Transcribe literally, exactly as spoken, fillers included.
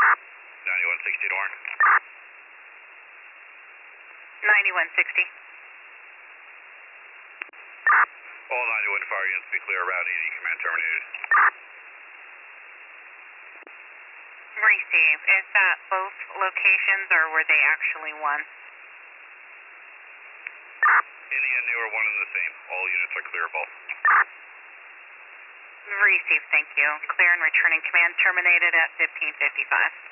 ninety-one sixty to Warren. ninety-one sixty. All ninety-one fire units be clear about E D command terminated. Receive. Is that both locations or were they actually one? In the end, they were one and the same. All units are clearable. Receive, thank you. Clear and returning command terminated at fifteen fifty-five.